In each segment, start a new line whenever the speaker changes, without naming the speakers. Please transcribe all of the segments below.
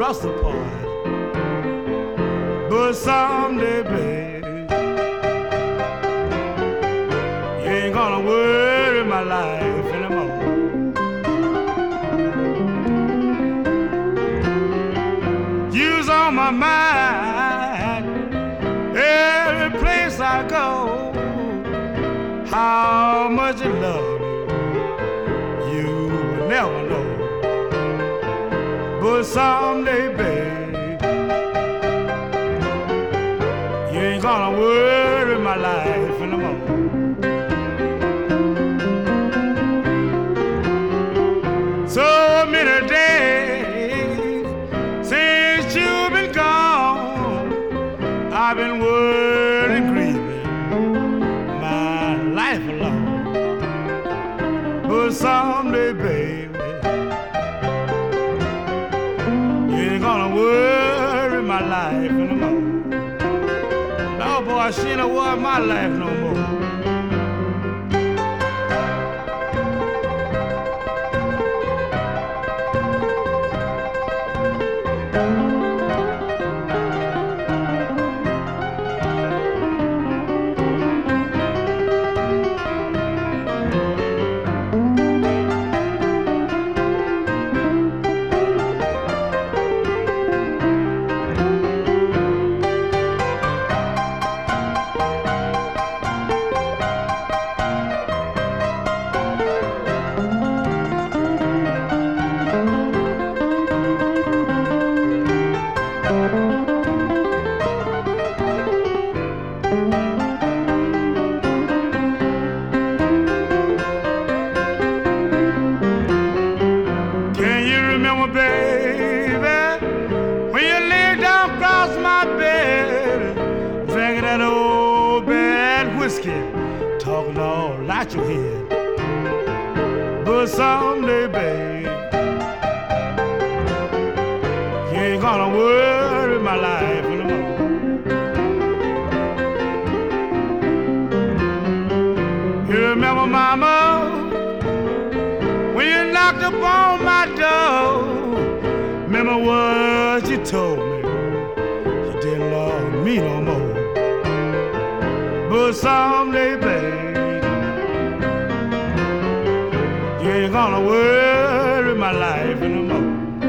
us apart. But someday, babe, you ain't gonna worry my life anymore. You's on my mind every place I go. How much I love you, you will never know. But someday, babe, you ain't gonna worry my life anymore. So many days since you've been gone, I've been worried and grieving my life alone. But someday, baby, you ain't gonna worry my life anymore. No, boy, she ain't worry my life no more. Talking all out your head. But someday, babe, you ain't gonna worry my life anymore. You remember, mama, when you knocked upon my door, remember what you told me? You didn't love me no more. But someday, babe, you ain't gonna worry my life anymore.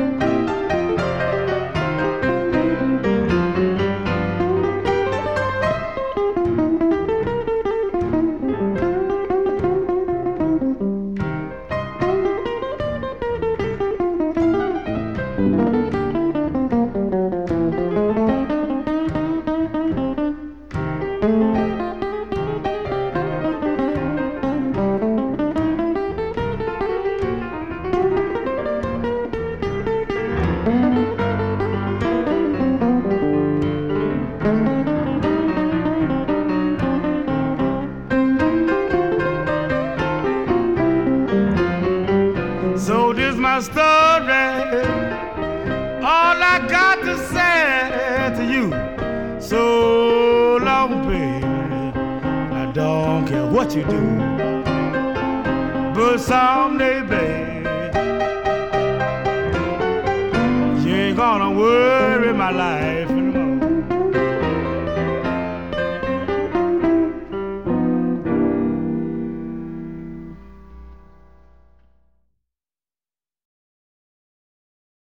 So this my story, all I got to say to you. So long, baby, I don't care what you do. But someday, baby, you ain't gonna worry my life